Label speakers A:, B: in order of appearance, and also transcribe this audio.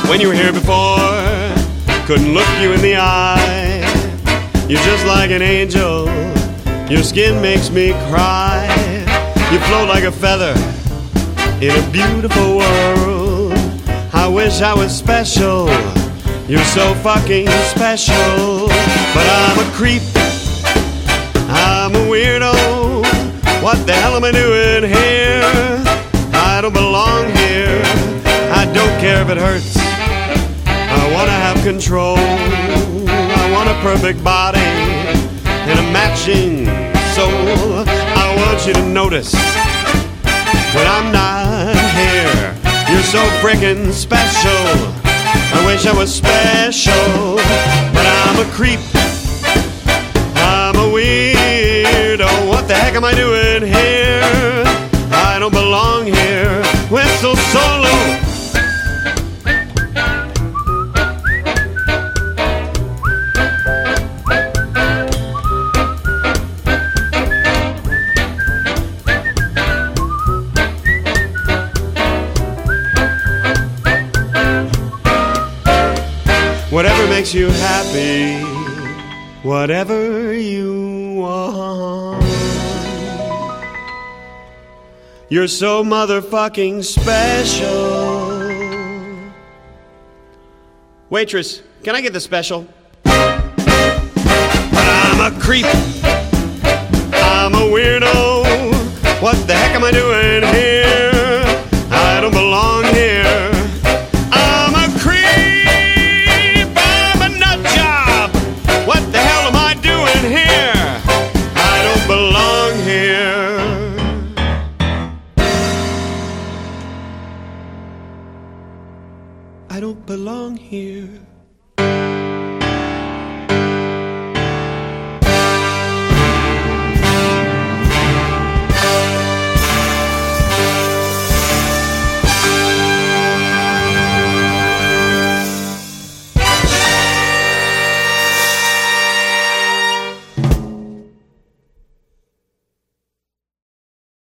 A: when you were here before. Couldn't look you in the eye. You're just like an angel. Your skin makes me cry. You float like a feather in a beautiful world. I wish I was special. You're so fucking special. But I'm a creep, I'm a weirdo. What the hell am I doing here? I don't belong here. I don't care if it hurts. I wanna have control. I want a perfect body and a matching soul. I want you to notice when I'm not here. You're so freaking special. I wish I was special, but I'm a creep, I'm a weirdo. What the heck am I doing here? I don't belong here. Whistle solo. Whatever makes you happy, whatever you want. You're so motherfucking special. Waitress, can I get the special? But I'm a creep, I'm a weirdo. What the heck am I doing here? I don't belong here. I don't belong here.